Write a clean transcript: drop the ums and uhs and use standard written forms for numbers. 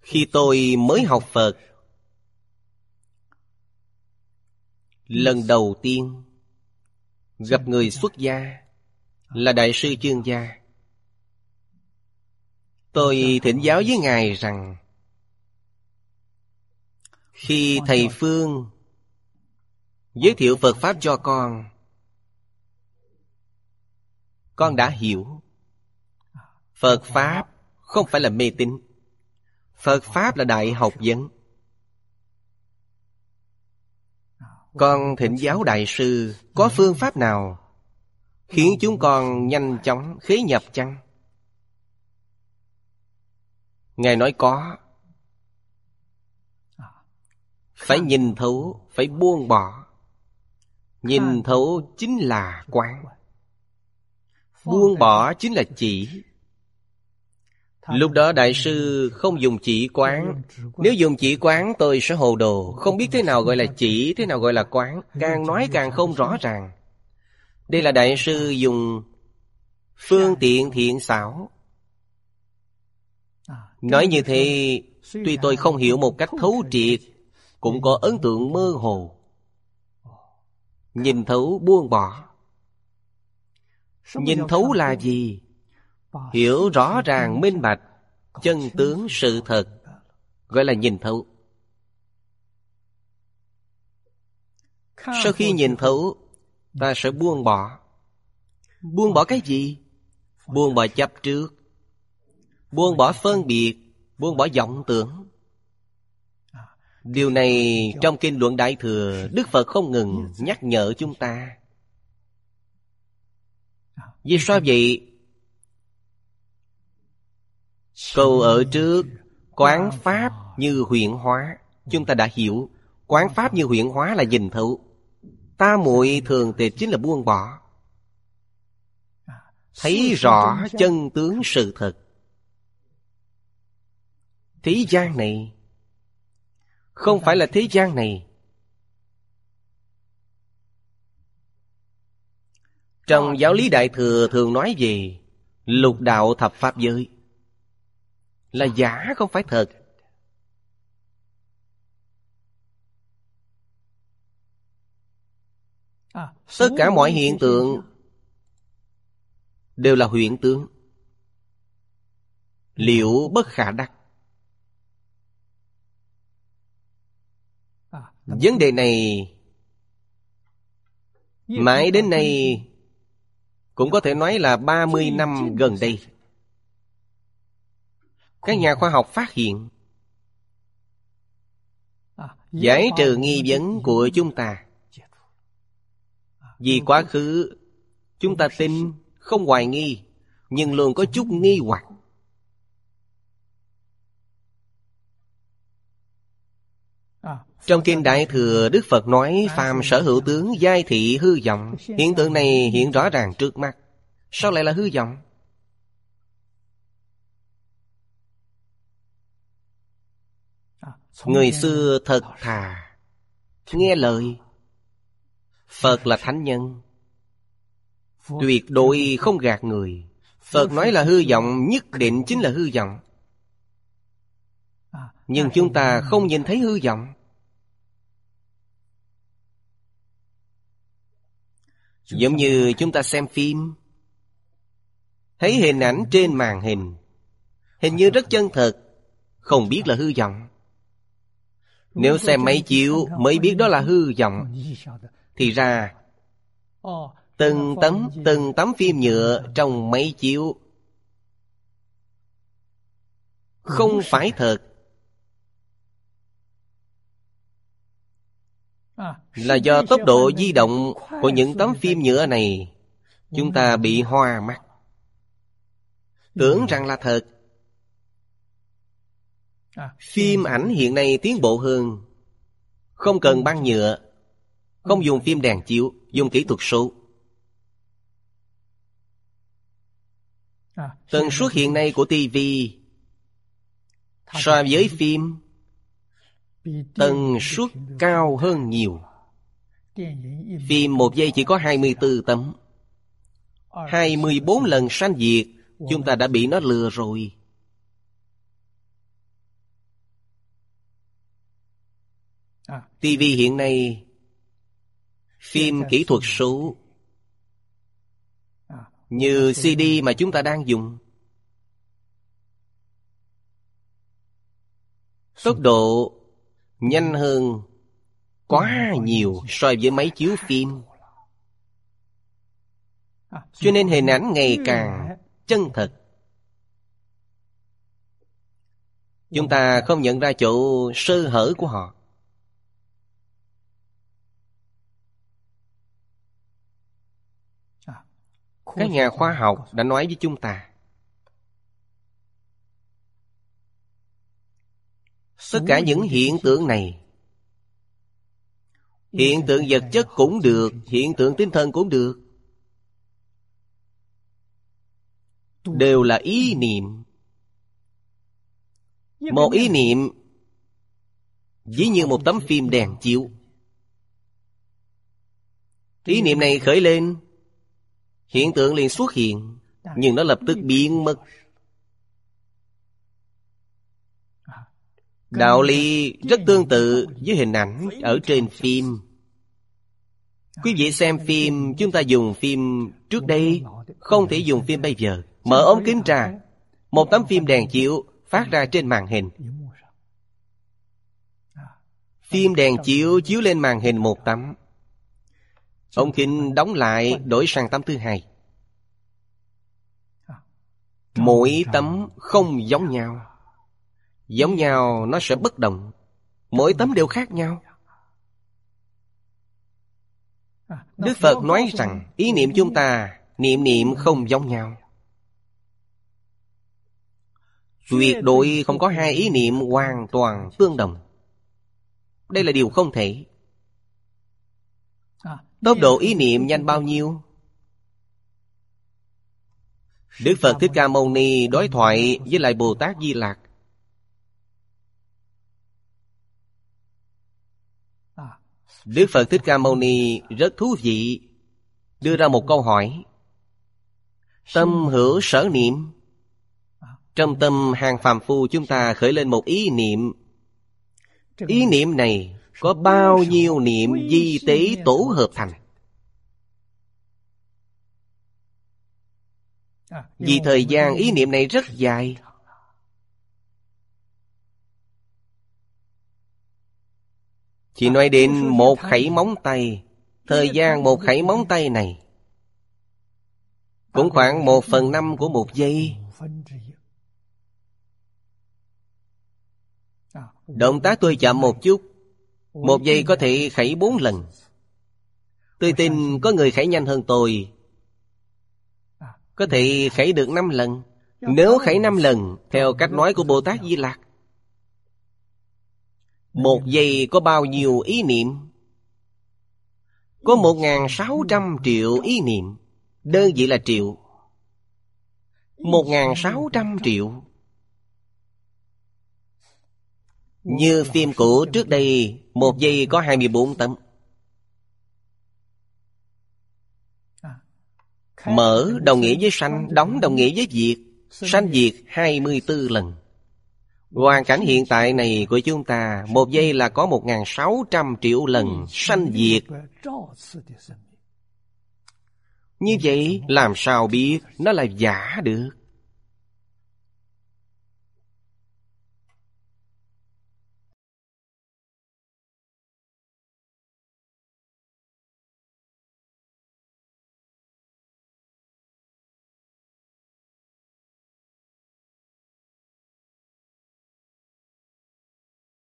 Khi tôi mới học Phật, lần đầu tiên gặp người xuất gia là Đại sư Chương Gia. Tôi thỉnh giáo với Ngài rằng khi Thầy Phương giới thiệu Phật Pháp cho con đã hiểu. Phật Pháp không phải là mê tín. Phật Pháp là đại học vấn. Con thỉnh giáo Đại sư có phương pháp nào khiến chúng con nhanh chóng khế nhập chăng? Ngài nói có. Phải nhìn thấu, phải buông bỏ. Nhìn thấu chính là quán. Buông bỏ chính là chỉ. Lúc đó Đại sư không dùng chỉ quán. Nếu dùng chỉ quán tôi sẽ hồ đồ, không biết thế nào gọi là chỉ, thế nào gọi là quán. Càng nói càng không rõ ràng. Đây là Đại sư dùng phương tiện thiện xảo. Nói như thế, tuy tôi không hiểu một cách thấu triệt, cũng có ấn tượng mơ hồ. Nhìn thấu buông bỏ. Nhìn thấu là gì? Hiểu rõ ràng minh bạch chân tướng sự thật, gọi là nhìn thấu. Sau khi nhìn thấu, ta sẽ buông bỏ. Buông bỏ cái gì? Buông bỏ chấp trước, buông bỏ phân biệt, buông bỏ vọng tưởng. Điều này trong Kinh Luận Đại Thừa, Đức Phật không ngừng nhắc nhở chúng ta. Vì sao vậy? Câu ở trước, quán Pháp như huyễn hóa, chúng ta đã hiểu. Quán Pháp như huyễn hóa là nhìn thấu. Ta muội thường tịch chính là buông bỏ. Thấy rõ chân tướng sự thật. Thế gian này không phải là thế gian này. Trong giáo lý Đại Thừa thường nói về lục đạo thập pháp giới, là giả không phải thật. Tất cả mọi hiện tượng đều là huyễn tướng, liệu bất khả đắc. Vấn đề này mãi đến nay, cũng có thể nói là 30 năm gần đây, các nhà khoa học phát hiện, giải trừ nghi vấn của chúng ta. Vì quá khứ chúng ta tin, không hoài nghi, nhưng luôn có chút nghi hoặc. Trong Kinh Đại Thừa, Đức Phật nói phàm sở hữu tướng giai thị hư vọng. Hiện tượng này hiện rõ ràng trước mắt, sao lại là hư vọng? Người xưa thật thà, nghe lời. Phật là thánh nhân, tuyệt đối không gạt người. Phật nói là hư vọng, nhất định chính là hư vọng. Nhưng chúng ta không nhìn thấy hư vọng. Giống như chúng ta xem phim, thấy hình ảnh trên màn hình, hình như rất chân thật, không biết là hư vọng. Nếu xem máy chiếu mới biết đó là hư vọng, thì ra từng tấm phim nhựa trong máy chiếu không phải thật, là do tốc độ di động của những tấm phim nhựa này, chúng ta bị hoa mắt, tưởng rằng là thật. Phim ảnh hiện nay tiến bộ hơn, không cần băng nhựa, không dùng phim đèn chiếu, dùng kỹ thuật số. Tần suất hiện nay của TV so với phim, tần suất cao hơn nhiều. Phim 1 giây chỉ có 24 tấm, 24 lần sanh diệt, chúng ta đã bị nó lừa rồi. TV hiện nay, phim kỹ thuật số, như CD mà chúng ta đang dùng, tốc độ nhanh hơn quá nhiều so với máy chiếu phim. Cho nên hình ảnh ngày càng chân thật. Chúng ta không nhận ra chỗ sơ hở của họ. Các nhà khoa học đã nói với chúng ta, tất cả những hiện tượng này, hiện tượng vật chất cũng được, hiện tượng tinh thần cũng được, đều là ý niệm. Một ý niệm ví như một tấm phim đèn chiếu. Ý niệm này khởi lên, hiện tượng liền xuất hiện, nhưng nó lập tức biến mất. Đạo lý rất tương tự với hình ảnh ở trên phim. Quý vị xem phim, chúng ta dùng phim trước đây, không thể dùng phim bây giờ. Mở ống kính ra, một tấm phim đèn chiếu phát ra trên màn hình. Phim đèn chiếu chiếu lên màn hình một tấm, ống kính đóng lại, đổi sang tấm thứ hai. Mỗi tấm không giống nhau. Giống nhau nó sẽ bất đồng. Mỗi tấm đều khác nhau. Đức Phật nói rằng ý niệm chúng ta niệm niệm không giống nhau. Tuyệt đối không có hai ý niệm hoàn toàn tương đồng. Đây là điều không thể. Tốc độ ý niệm nhanh bao nhiêu? Đức Phật Thích Ca Mâu Ni đối thoại với lại Bồ Tát Di Lặc. Đức Phật Thích Ca Mâu Ni rất thú vị, đưa ra một câu hỏi. Tâm hữu sở niệm. Trong tâm hàng phàm phu chúng ta khởi lên một ý niệm. Ý niệm này có bao nhiêu niệm vi tế tổ hợp thành? Vì thời gian ý niệm này rất dài. Chỉ nói đến một khẩy móng tay. Thời gian một khẩy móng tay này cũng khoảng 1/5 của một giây. Động tác tôi chậm một chút, một giây có thể khẩy 4 lần. Tôi tin có người khẩy nhanh hơn tôi, có thể khẩy được 5 lần. Nếu khẩy 5 lần, theo cách nói của Bồ Tát Di Lặc, một giây có bao nhiêu ý niệm? Có 1.600 triệu ý niệm. Đơn vị là triệu. 1.600 triệu. Như phim cũ trước đây, một giây có 24 tấm. Mở đồng nghĩa với sanh, đóng đồng nghĩa với diệt. Sanh diệt 24 lần. Hoàn cảnh hiện tại này của chúng ta, một giây là có 1.600 triệu lần sanh diệt. Như vậy làm sao biết nó là giả được?